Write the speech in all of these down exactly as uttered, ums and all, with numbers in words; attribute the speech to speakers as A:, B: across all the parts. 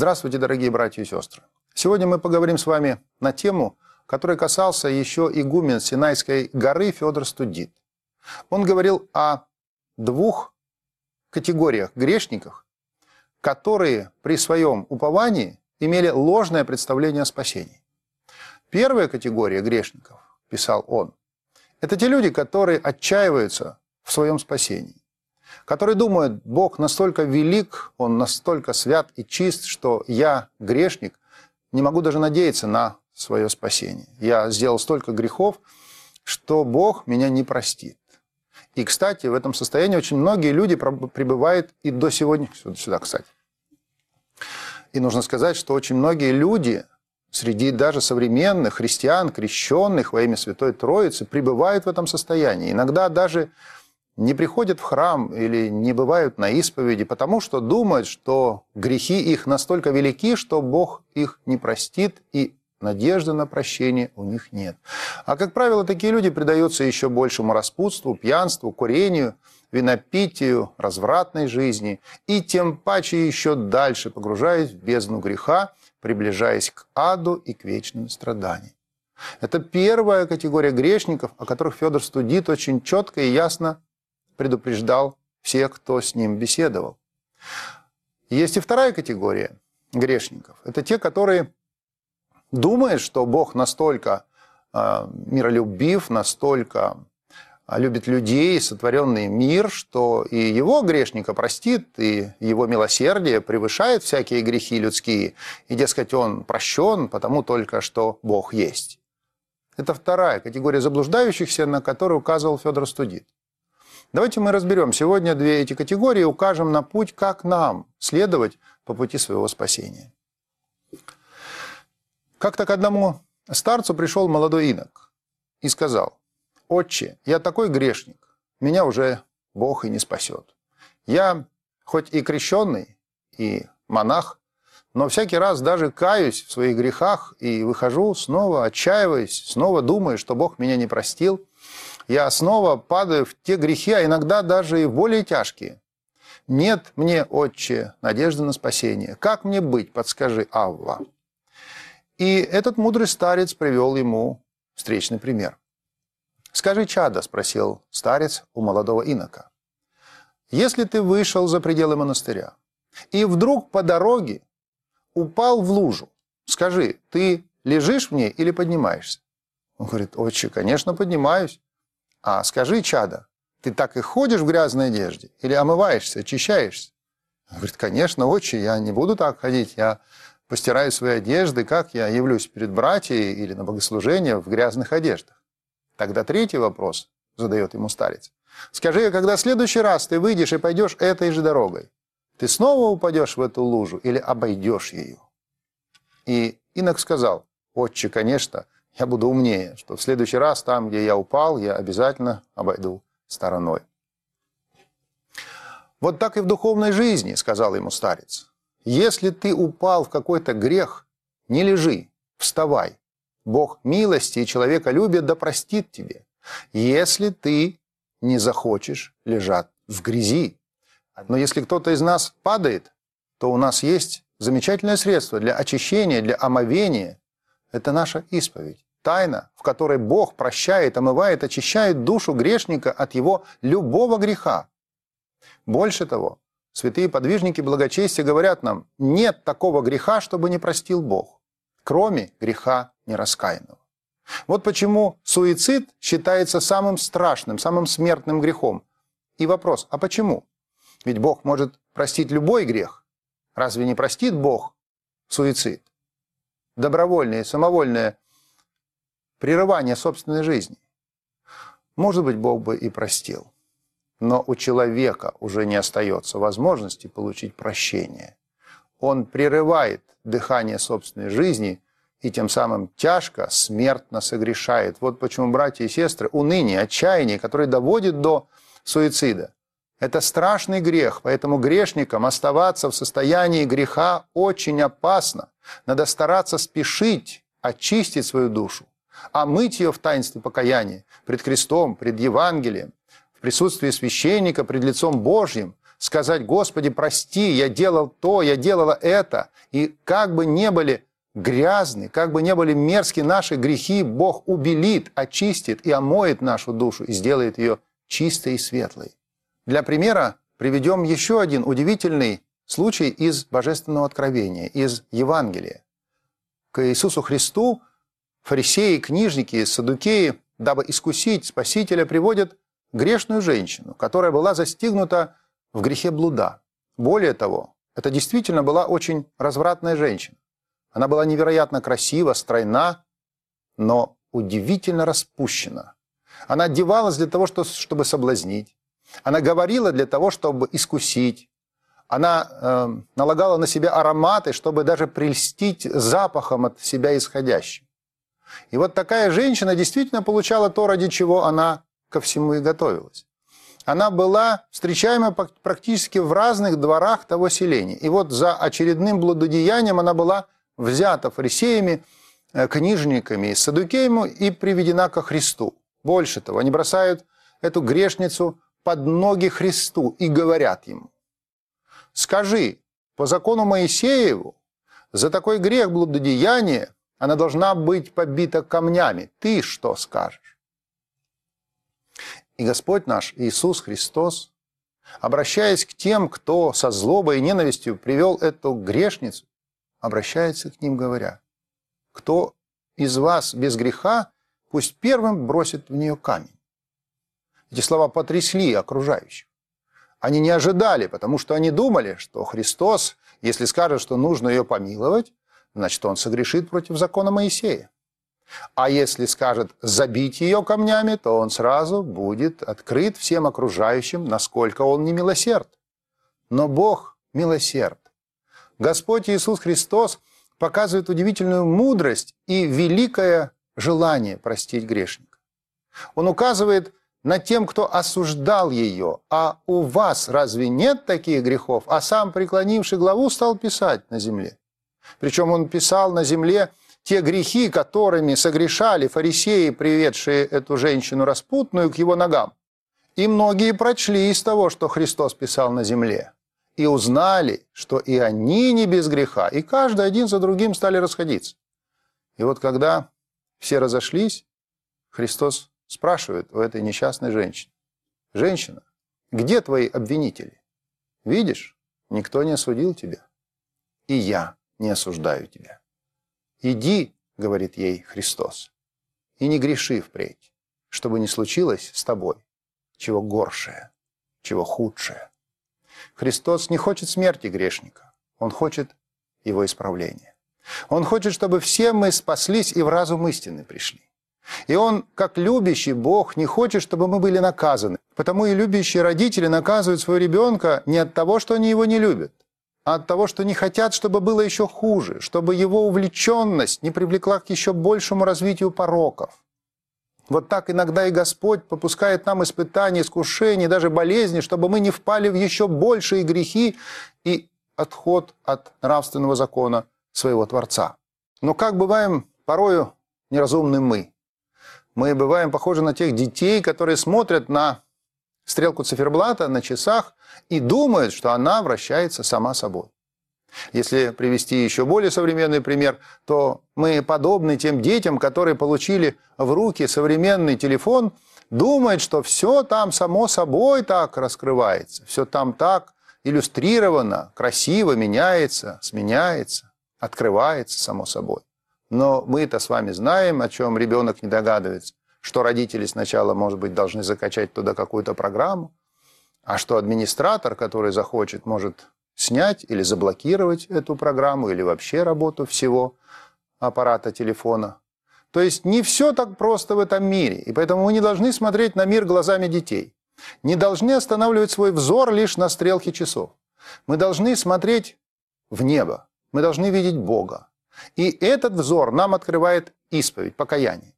A: Здравствуйте, дорогие братья и сестры! Сегодня мы поговорим с вами на тему, которой касался еще игумен Синайской горы Феодор Студит. Он говорил о двух категориях грешников, которые при своем уповании имели ложное представление о спасении. Первая категория грешников, писал он, это те люди, которые отчаиваются в своем спасении, которые думают, Бог настолько велик, Он настолько свят и чист, что я, грешник, не могу даже надеяться на свое спасение. Я сделал столько грехов, что Бог меня не простит. И, кстати, в этом состоянии очень многие люди пребывают и до сегодня... Сюда, кстати. И нужно сказать, что очень многие люди, среди даже современных христиан, крещенных во имя Святой Троицы, пребывают в этом состоянии. Иногда даже не приходят в храм или не бывают на исповеди, потому что думают, что грехи их настолько велики, что Бог их не простит, и надежды на прощение у них нет. А, как правило, такие люди предаются еще большему распутству, пьянству, курению, винопитию, развратной жизни, и тем паче еще дальше погружаясь в бездну греха, приближаясь к аду и к вечным страданиям. Это первая категория грешников, о которых Феодор Студит очень четко и ясно предупреждал всех, кто с ним беседовал. Есть и вторая категория грешников. Это те, которые думают, что Бог настолько э, миролюбив, настолько любит людей, сотворенный мир, что и его грешника простит, и его милосердие превышает всякие грехи людские, и, дескать, он прощен, потому только что Бог есть. Это вторая категория заблуждающихся, на которую указывал Феодор Студит. Давайте мы разберем сегодня две эти категории и укажем на путь, как нам следовать по пути своего спасения. Как-то к одному старцу пришел молодой инок и сказал: «Отче, я такой грешник, меня уже Бог и не спасет. Я хоть и крещенный, и монах, но всякий раз даже каюсь в своих грехах и выхожу, снова отчаиваюсь, снова думаю, что Бог меня не простил. Я снова падаю в те грехи, а иногда даже и в более тяжкие. Нет мне, Отче, надежды на спасение. Как мне быть? Подскажи, Авва». И этот мудрый старец привел ему встречный пример. «Скажи, чадо, — спросил старец у молодого инока, — если ты вышел за пределы монастыря и вдруг по дороге упал в лужу, скажи, ты лежишь в ней или поднимаешься?» Он говорит: «Отче, конечно, поднимаюсь». «А скажи, чадо, ты так и ходишь в грязной одежде или омываешься, очищаешься?» Он говорит: «Конечно, отче, я не буду так ходить, я постираю свои одежды, как я явлюсь перед братьями или на богослужение в грязных одеждах». Тогда третий вопрос задает ему старец. «Скажи, когда в следующий раз ты выйдешь и пойдешь этой же дорогой, ты снова упадешь в эту лужу или обойдешь ее?» И инок сказал: «Отче, конечно, я буду умнее, что в следующий раз там, где я упал, я обязательно обойду стороной». «Вот так и в духовной жизни, — сказал ему старец, — если ты упал в какой-то грех, не лежи, вставай. Бог милости и человеколюбия да простит тебе, если ты не захочешь лежать в грязи. Но если кто-то из нас падает, то у нас есть замечательное средство для очищения, для омовения. Это наша исповедь, тайна, в которой Бог прощает, омывает, очищает душу грешника от его любого греха. Больше того, святые подвижники благочестия говорят нам: нет такого греха, чтобы не простил Бог, кроме греха нераскаянного. Вот почему суицид считается самым страшным, самым смертным грехом. И вопрос: а почему? Ведь Бог может простить любой грех. Разве не простит Бог суицид? Добровольное, самовольное прерывание собственной жизни. Может быть, Бог бы и простил. Но у человека уже не остается возможности получить прощение. Он прерывает дыхание собственной жизни и тем самым тяжко, смертно согрешает. Вот почему, братья и сестры, уныние, отчаяние, которое доводит до суицида, это страшный грех, поэтому грешникам оставаться в состоянии греха очень опасно. Надо стараться спешить очистить свою душу, омыть ее в таинстве покаяния, пред крестом, пред Евангелием, в присутствии священника, пред лицом Божьим, сказать: «Господи, прости, я делал то, я делала это». И как бы не были грязны, как бы не были мерзки наши грехи, Бог убелит, очистит и омоет нашу душу и сделает ее чистой и светлой. Для примера приведем еще один удивительный случай из Божественного откровения, из Евангелия. К Иисусу Христу фарисеи, книжники, саддукеи, дабы искусить Спасителя, приводят грешную женщину, которая была застигнута в грехе блуда. Более того, это действительно была очень развратная женщина. Она была невероятно красива, стройна, но удивительно распущена. Она одевалась для того, чтобы соблазнить. Она говорила для того, чтобы искусить. Она э, налагала на себя ароматы, чтобы даже прельстить запахом от себя исходящим. И вот такая женщина действительно получала то, ради чего она ко всему и готовилась. Она была встречаема практически в разных дворах того селения. И вот за очередным блудодеянием она была взята фарисеями, книжниками и саддукеями и приведена ко Христу. Больше того, они бросают эту грешницу под ноги Христу и говорят ему: «Скажи, по закону Моисееву, за такой грех блудодеяния она должна быть побита камнями. Ты что скажешь?» И Господь наш Иисус Христос, обращаясь к тем, кто со злобой и ненавистью привел эту грешницу, обращается к ним, говоря: «Кто из вас без греха, пусть первым бросит в нее камень». Эти слова потрясли окружающих. Они не ожидали, потому что они думали, что Христос, если скажет, что нужно ее помиловать, значит, он согрешит против закона Моисея. А если скажет забить ее камнями, то он сразу будет открыт всем окружающим, насколько он не милосерд. Но Бог милосерд. Господь Иисус Христос показывает удивительную мудрость и великое желание простить грешника. Он указывает на тем, кто осуждал ее. А у вас разве нет таких грехов? А сам, преклонивший главу, стал писать на земле. Причем он писал на земле те грехи, которыми согрешали фарисеи, приведшие эту женщину распутную к его ногам. И многие прочли из того, что Христос писал на земле, и узнали, что и они не без греха, и каждый один за другим стали расходиться. И вот когда все разошлись, Христос спрашивает у этой несчастной женщины: «Женщина, где твои обвинители? Видишь, никто не осудил тебя, и я не осуждаю тебя. Иди, — говорит ей Христос, — и не греши впредь, чтобы не случилось с тобой чего горшее, чего худшее». Христос не хочет смерти грешника, Он хочет его исправления. Он хочет, чтобы все мы спаслись и в разум истины пришли. И Он, как любящий Бог, не хочет, чтобы мы были наказаны. Потому и любящие родители наказывают своего ребенка не от того, что они его не любят, а от того, что не хотят, чтобы было еще хуже, чтобы его увлеченность не привлекла к еще большему развитию пороков. Вот так иногда и Господь попускает нам испытания, искушения, даже болезни, чтобы мы не впали в еще большие грехи и отход от нравственного закона своего Творца. Но как бываем порою неразумны мы? Мы бываем похожи на тех детей, которые смотрят на стрелку циферблата на часах и думают, что она вращается сама собой. Если привести еще более современный пример, то мы подобны тем детям, которые получили в руки современный телефон, думают, что все там само собой так раскрывается, все там так иллюстрировано, красиво меняется, сменяется, открывается само собой. Но мы-то с вами знаем, о чем ребенок не догадывается, что родители сначала, может быть, должны закачать туда какую-то программу, а что администратор, который захочет, может снять или заблокировать эту программу, или вообще работу всего аппарата телефона. То есть не все так просто в этом мире, и поэтому мы не должны смотреть на мир глазами детей. Не должны останавливать свой взор лишь на стрелке часов. Мы должны смотреть в небо, мы должны видеть Бога. И этот взор нам открывает исповедь, покаяние.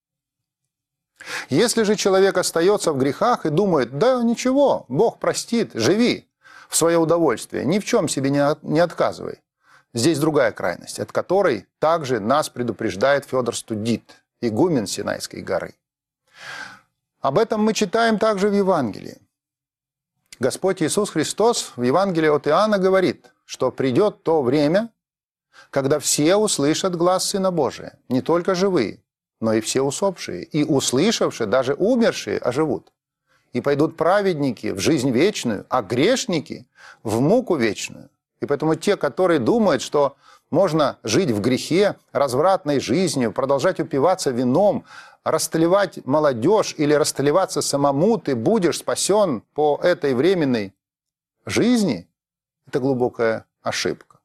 A: Если же человек остается в грехах и думает: да ничего, Бог простит, живи в свое удовольствие, ни в чем себе не отказывай. Здесь другая крайность, от которой также нас предупреждает Федор Студит, игумен Синайской горы. Об этом мы читаем также в Евангелии. Господь Иисус Христос в Евангелии от Иоанна говорит, что придет то время, когда все услышат глас Сына Божия, не только живые, но и все усопшие, и услышавшие, даже умершие, оживут. И пойдут праведники в жизнь вечную, а грешники в муку вечную. И поэтому те, которые думают, что можно жить в грехе, развратной жизнью, продолжать упиваться вином, растлевать молодежь или растлеваться самому, ты будешь спасен по этой временной жизни, это глубокая ошибка.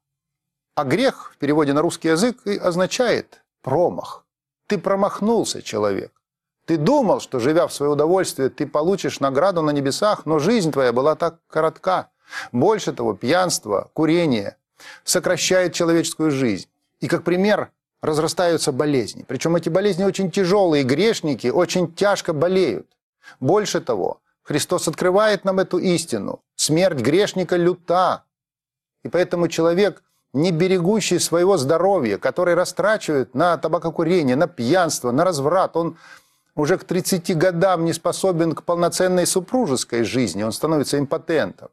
A: А грех в переводе на русский язык и означает промах. Ты промахнулся, человек. Ты думал, что, живя в свое удовольствие, ты получишь награду на небесах, но жизнь твоя была так коротка. Больше того, пьянство, курение сокращает человеческую жизнь. И, как пример, разрастаются болезни. Причем эти болезни очень тяжелые, грешники очень тяжко болеют. Больше того, Христос открывает нам эту истину. Смерть грешника люта. И поэтому человек, не берегущий своего здоровья, который растрачивает на табакокурение, на пьянство, на разврат, он уже к тридцати годам не способен к полноценной супружеской жизни, он становится импотентом.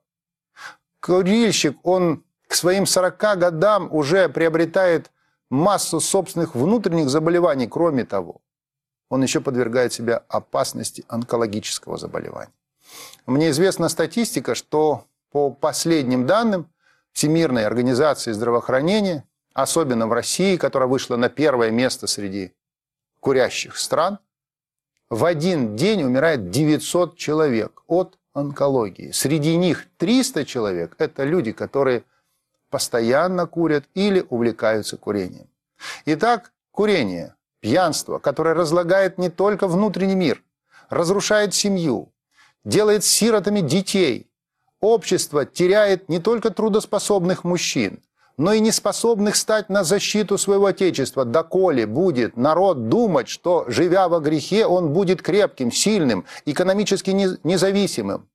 A: Курильщик, он к своим сорока годам уже приобретает массу собственных внутренних заболеваний. Кроме того, он еще подвергает себя опасности онкологического заболевания. Мне известна статистика, что по последним данным Всемирной организации здравоохранения, особенно в России, которая вышла на первое место среди курящих стран, в один день умирает девятьсот человек от онкологии. Среди них триста человек – это люди, которые постоянно курят или увлекаются курением. Итак, курение, пьянство, которое разлагает не только внутренний мир, разрушает семью, делает сиротами детей. Общество теряет не только трудоспособных мужчин, но и неспособных стать на защиту своего Отечества. Доколе будет народ думать, что, живя во грехе, он будет крепким, сильным, экономически независимым.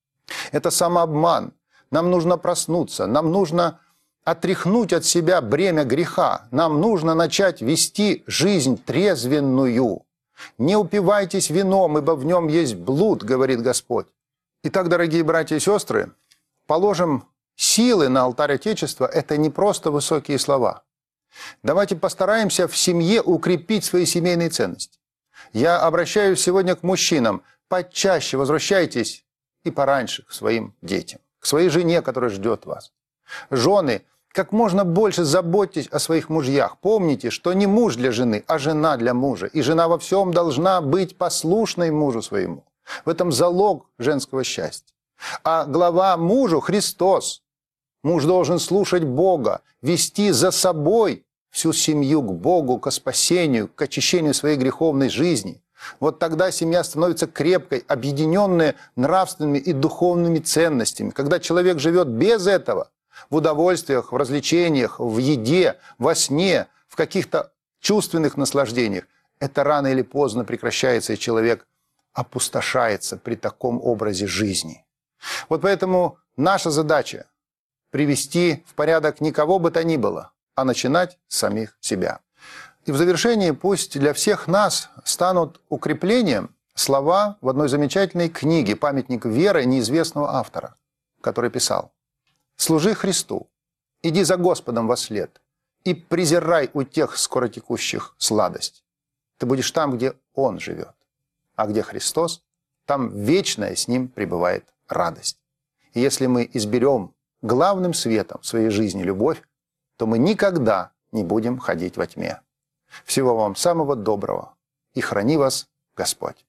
A: Это самообман. Нам нужно проснуться, нам нужно отряхнуть от себя бремя греха, нам нужно начать вести жизнь трезвенную. Не упивайтесь вином, ибо в нем есть блуд, говорит Господь. Итак, дорогие братья и сестры, положим силы на алтарь Отечества – это не просто высокие слова. Давайте постараемся в семье укрепить свои семейные ценности. Я обращаюсь сегодня к мужчинам. Почаще возвращайтесь и пораньше к своим детям, к своей жене, которая ждет вас. Жены, как можно больше заботьтесь о своих мужьях. Помните, что не муж для жены, а жена для мужа. И жена во всем должна быть послушной мужу своему. В этом залог женского счастья. А глава мужу – Христос. Муж должен слушать Бога, вести за собой всю семью к Богу, к спасению, к очищению своей греховной жизни. Вот тогда семья становится крепкой, объединенная нравственными и духовными ценностями. Когда человек живет без этого, в удовольствиях, в развлечениях, в еде, во сне, в каких-то чувственных наслаждениях, это рано или поздно прекращается, и человек опустошается при таком образе жизни. Вот поэтому наша задача – привести в порядок никого бы то ни было, а начинать с самих себя. И в завершении пусть для всех нас станут укреплением слова в одной замечательной книге «Памятник веры» неизвестного автора, который писал: «Служи Христу, иди за Господом вослед и презирай у тех скоротекущих сладость. Ты будешь там, где Он живет, а где Христос, там вечная с Ним пребывает радость. И если мы изберем главным светом в своей жизни любовь, то мы никогда не будем ходить во тьме. Всего вам самого доброго, и храни вас Господь».